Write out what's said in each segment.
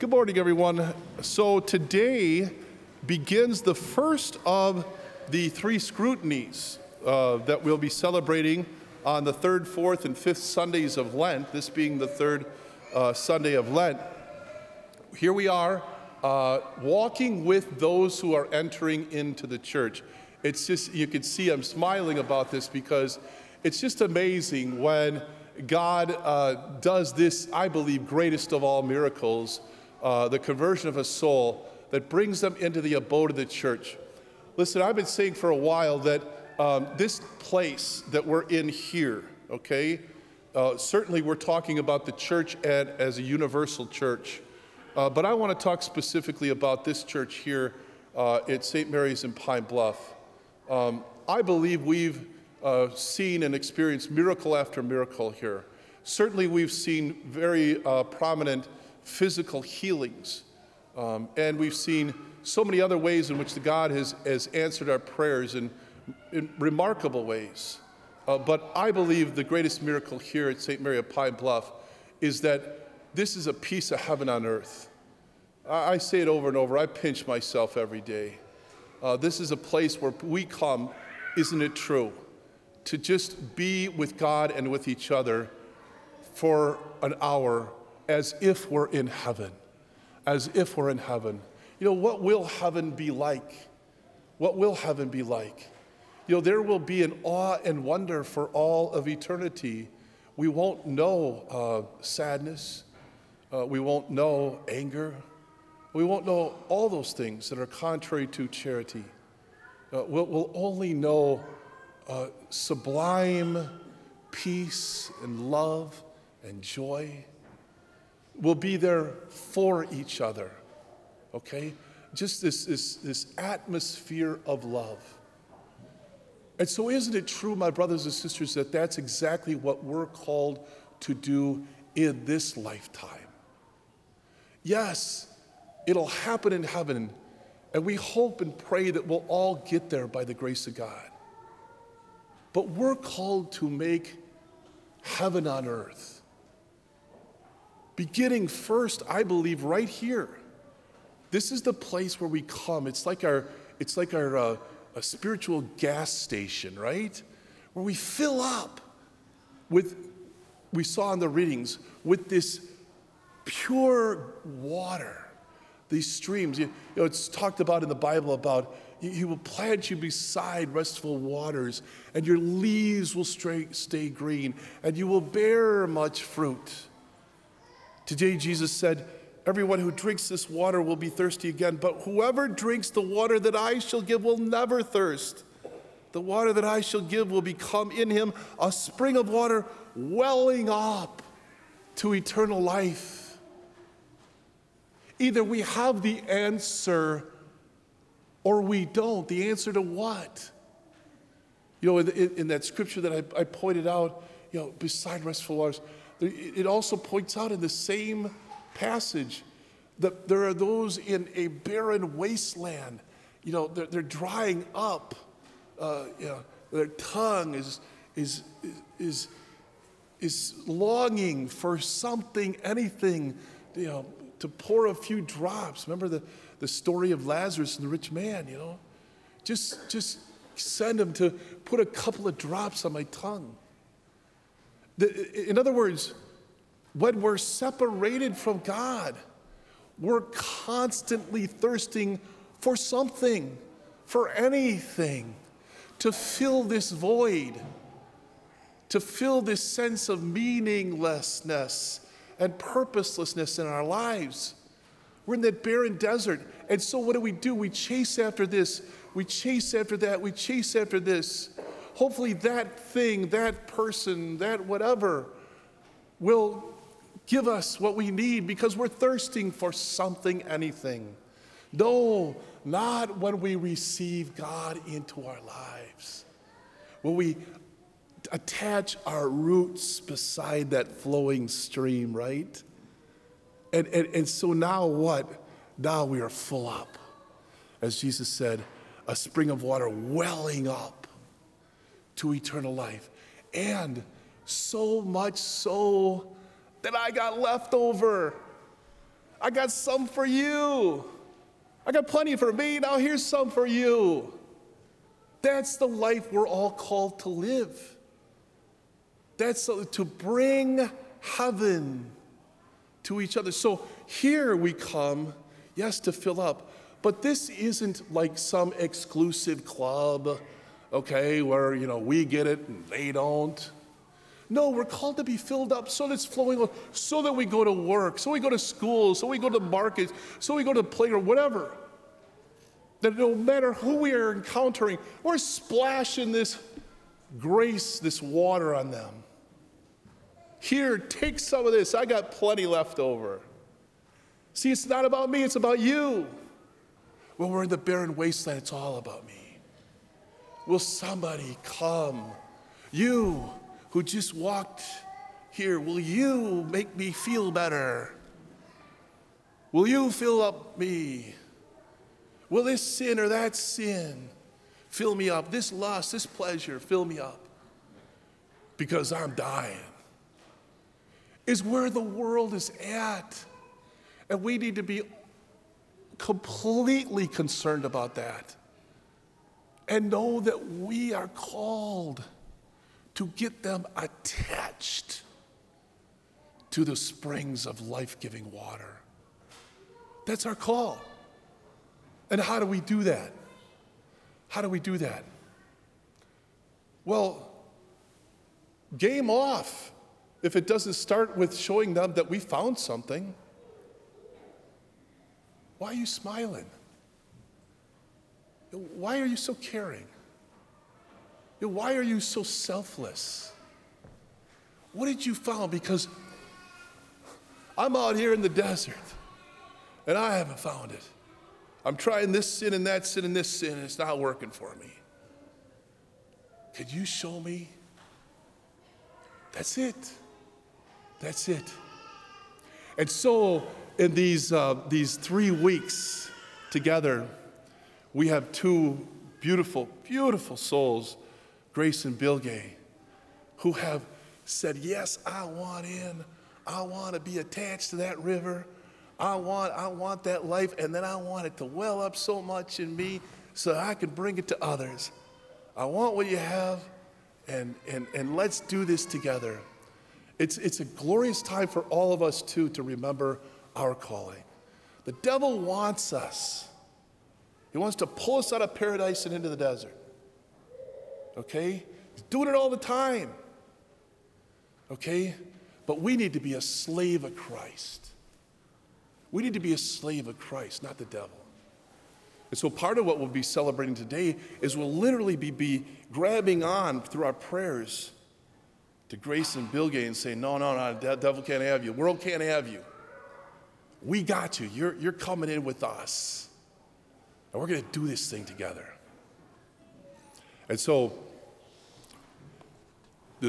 Good morning, everyone. So today begins the first of the three scrutinies that we'll be celebrating on the third, fourth, and fifth Sundays of Lent, this being the third Sunday of Lent. Here we are walking with those who are entering into the church. It's just, you can see I'm smiling about this because it's just amazing when God does this, I believe, greatest of all miracles, the conversion of a soul that brings them into the abode of the church. Listen, I've been saying for a while that this place that we're in here, okay, certainly we're talking about the church as a universal church, but I want to talk specifically about this church here at St. Mary's in Pine Bluff. I believe we've seen and experienced miracle after miracle here. Certainly we've seen very prominent physical healings, and we've seen so many other ways in which God has answered our prayers in remarkable ways. But I believe the greatest miracle here at St. Mary of Pine Bluff is that this is a piece of heaven on earth. I say it over and over. I pinch myself every day. This is a place where we come, isn't it true, to just be with God and with each other for an hour as if we're in heaven, as if we're in heaven. You know, what will heaven be like? What will heaven be like? You know, there will be an awe and wonder for all of eternity. We won't know sadness. We won't know anger. We won't know all those things that are contrary to charity. We'll only know sublime peace and love and joy. We'll be there for each other, okay? Just this atmosphere of love. And so isn't it true, my brothers and sisters, that that's exactly what we're called to do in this lifetime? Yes, it'll happen in heaven, and we hope and pray that we'll all get there by the grace of God. But we're called to make heaven on earth. Beginning first, I believe, right here. This is the place where we come. It's like our a spiritual gas station, right? Where we fill up with, we saw in the readings, with this pure water, these streams. You know, it's talked about in the Bible about He will plant you beside restful waters, and your leaves will stay green, and you will bear much fruit. Today, Jesus said, everyone who drinks this water will be thirsty again, but whoever drinks the water that I shall give will never thirst. The water that I shall give will become in him a spring of water welling up to eternal life. Either we have the answer or we don't. The answer to what? You know, in that scripture that I pointed out, you know, beside restful waters, it also points out in the same passage that there are those in a barren wasteland. You know, they're drying up. You know, their tongue is longing for something, anything, you know, to pour a few drops. Remember the story of Lazarus and the rich man, you know? Just send him to put a couple of drops on my tongue. In other words, when we're separated from God, we're constantly thirsting for something, for anything, to fill this void, to fill this sense of meaninglessness and purposelessness in our lives. We're in that barren desert. And so what do? We chase after this. We chase after that. We chase after this. Hopefully that thing, that person, that whatever will give us what we need because we're thirsting for something, anything. No, not when we receive God into our lives. When we attach our roots beside that flowing stream, right? And so now what? Now we are full up. As Jesus said, a spring of water welling up to eternal life. And so much so that I got left over. I got some for you. I got plenty for me, now here's some for you. That's the life we're all called to live. That's to bring heaven to each other. So here we come, yes, to fill up, but this isn't like some exclusive club, okay, where, we get it and they don't. No, we're called to be filled up so that it's flowing, so that we go to work, so we go to school, so we go to markets, so we go to the playground, whatever. That no matter who we are encountering, we're splashing this grace, this water on them. Here, take some of this. I got plenty left over. See, it's not about me, it's about you. When we're in the barren wasteland, it's all about me. Will somebody come? You who just walked here, will you make me feel better? Will you fill up me? Will this sin or that sin fill me up? This lust, this pleasure, fill me up? Because I'm dying. Is where the world is at. And we need to be completely concerned about that. And know that we are called to get them attached to the springs of life-giving water. That's our call. And how do we do that? How do we do that? Well, game off if it doesn't start with showing them that we found something. Why are you smiling? Why are you so caring? Why are you so selfless? What did you find? Because I'm out here in the desert and I haven't found it. I'm trying this sin and that sin and this sin, and it's not working for me. Could you show me? That's it. That's it. And so in these 3 weeks together, we have two beautiful, beautiful souls, Grace and Bill Gay, who have said, yes, I want in. I want to be attached to that river. I want that life, and then I want it to well up so much in me so I can bring it to others. I want what you have, and let's do this together. It's a glorious time for all of us, too, to remember our calling. The devil wants us. He wants to pull us out of paradise and into the desert. Okay? He's doing it all the time. Okay? But we need to be a slave of Christ. We need to be a slave of Christ, not the devil. And so part of what we'll be celebrating today is we'll literally be grabbing on through our prayers to Grace and Bill Gay and saying, no, the devil can't have you. The world can't have you. We got you. You're coming in with us. And we're going to do this thing together. And so the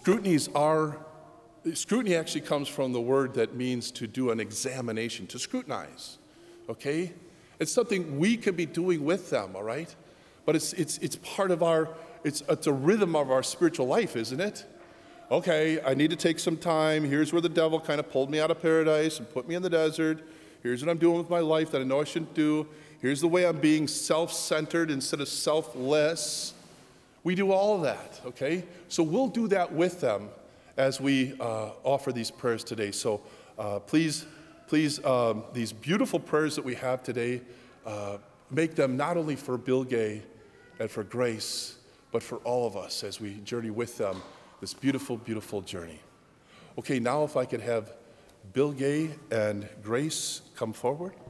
scrutiny actually comes from the word that means to do an examination, to scrutinize, okay? It's something we can be doing with them, all right? But it's part of it's a rhythm of our spiritual life, isn't it? Okay, I need to take some time. Here's where the devil kind of pulled me out of paradise and put me in the desert. Here's what I'm doing with my life that I know I shouldn't do. Here's the way I'm being self-centered instead of selfless. We do all of that, okay? So we'll do that with them as we offer these prayers today. So please, these beautiful prayers that we have today, make them not only for Bill Gay and for Grace, but for all of us as we journey with them this beautiful, beautiful journey. Okay, now if I could have Bill Gay and Grace come forward.